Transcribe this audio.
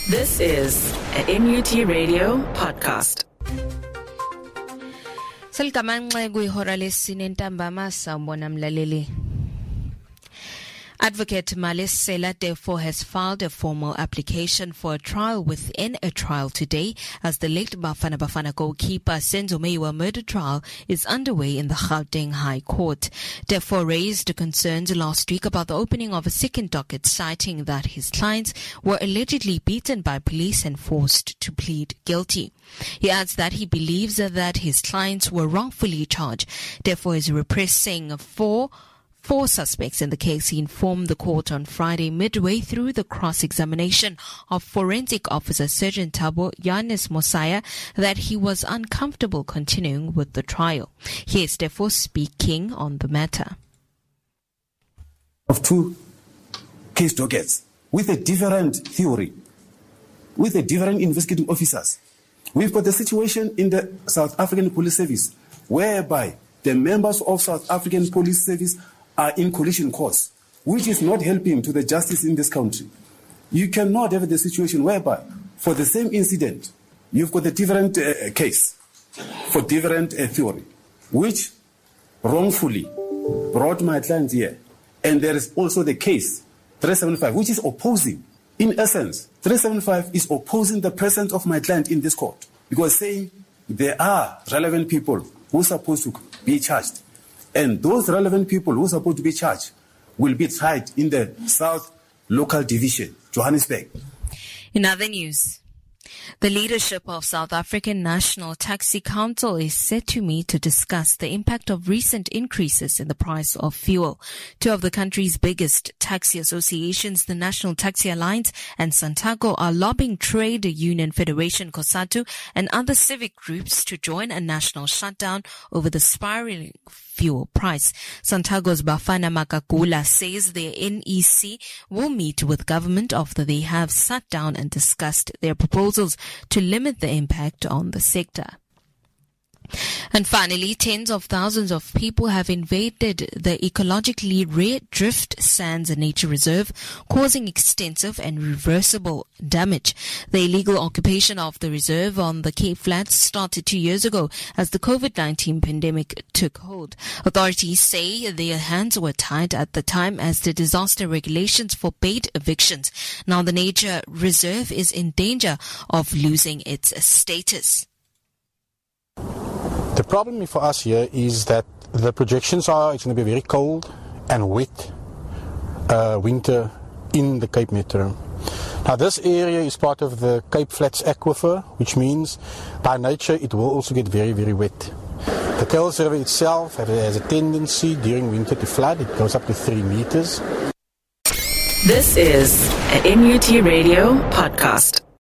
This is an NUT Radio podcast. Selikamanxe kwihora lesine ntambama sawubona mlaleli. Advocate Malesela therefore has filed a formal application for a trial within a trial today as the late Bafana Bafana goalkeeper Senzo Meyiwa murder trial is underway in the Gauteng High Court. Therefore raised concerns last week about the opening of a second docket, citing that his clients were allegedly beaten by police and forced to plead guilty. He adds that he believes that his clients were wrongfully charged, therefore is repressing four suspects in the case. He informed the court on Friday midway through the cross-examination of forensic officer Surgeon Thabo Yanis Mosaya that he was uncomfortable continuing with the trial. He is therefore speaking on the matter. Of two case dockets with a different theory, with a different investigating officers. We've got the situation in the South African Police Service whereby the members of South African Police Service are in collision courts, which is not helping to the justice in this country. You cannot have the situation whereby for the same incident, you've got a different case for different theory, which wrongfully brought my client here. And there is also the case 375, which is opposing. In essence, 375 is opposing the presence of my client in this court because saying there are relevant people who are supposed to be charged. And those relevant people who are supposed to be charged will be tried in the South Local Division, Johannesburg. In other news, the leadership of South African National Taxi Council is set to meet to discuss the impact of recent increases in the price of fuel. Two of the country's biggest taxi associations, the National Taxi Alliance and Santaco, are lobbying Trade Union Federation COSATU and other civic groups to join a national shutdown over the spiraling fuel price. Santago's Bafana Makakula says their NEC will meet with government after they have sat down and discussed their proposals to limit the impact on the sector. And finally, tens of thousands of people have invaded the ecologically rare Drift Sands Nature Reserve, causing extensive and reversible damage. The illegal occupation of the reserve on the Cape Flats started 2 years ago as the COVID-19 pandemic took hold. Authorities say their hands were tied at the time as the disaster regulations forbade evictions. Now the nature reserve is in danger of losing its status. The problem for us here is that the projections are it's going to be very cold and wet winter in the Cape Metro. Now this area is part of the Cape Flats aquifer, which means by nature it will also get very, very wet. The Kuils River itself has a tendency during winter to flood. It goes up to 3 meters. This is an NUT Radio podcast.